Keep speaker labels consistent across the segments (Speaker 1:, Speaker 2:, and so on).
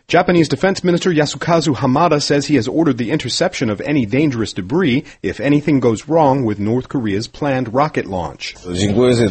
Speaker 1: Japanese Defense Minister Yasukazu Hamada says he has ordered the interception of any dangerous debris if anything goes wrong with North Korea's planned rocket launch. He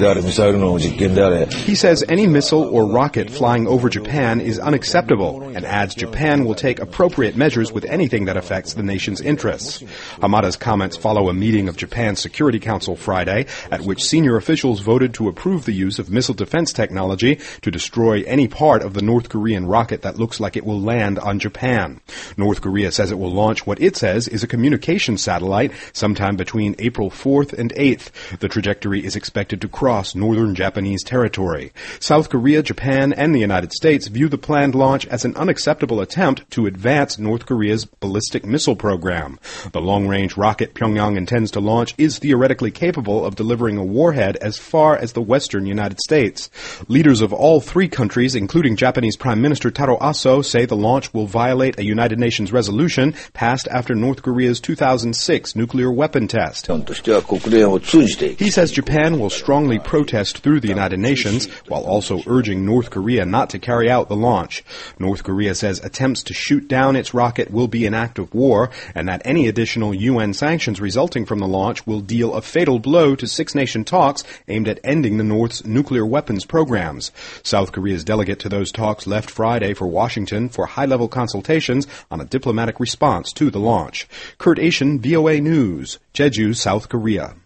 Speaker 1: says any missile or rocket flying over Japan is unacceptable and adds Japan will take appropriate measures with anything that affects the nation's interests. Hamada's comments follow a meeting of Japan's Security Council Friday, at which senior officials voted to approve the use of missile defense technology to destroy any part of the North Korean rocket that looks like it will land on Japan. North Korea says it will launch what it says is a communication satellite sometime between April 4th and 8th. The trajectory is expected to cross northern Japanese territory. South Korea, Japan, and the United States view the planned launch as an unacceptable attempt to advance North Korea's ballistic missile program. The long-range rocket Pyongyang intends to launch is theoretically capable of delivering a warhead as far as the western United States. Leaders of all three countries, including Japanese Prime Minister Taro Aso, say the launch will violate a United Nations resolution passed after North Korea's 2006 nuclear weapon test. He says Japan will strongly protest through the United Nations, while also urging North Korea not to carry out the launch. North Korea says attempts to shoot down its rocket will be an act of war, and that any additional UN sanctions resulting from the launch will deal a fatal blow to six-nation talks aimed at ending the North's nuclear weapons programs. South Korea's delegate to those talks left Friday for Washington for high-level consultations on a diplomatic response to the launch. Kurt Asian, VOA News, Jeju, South Korea.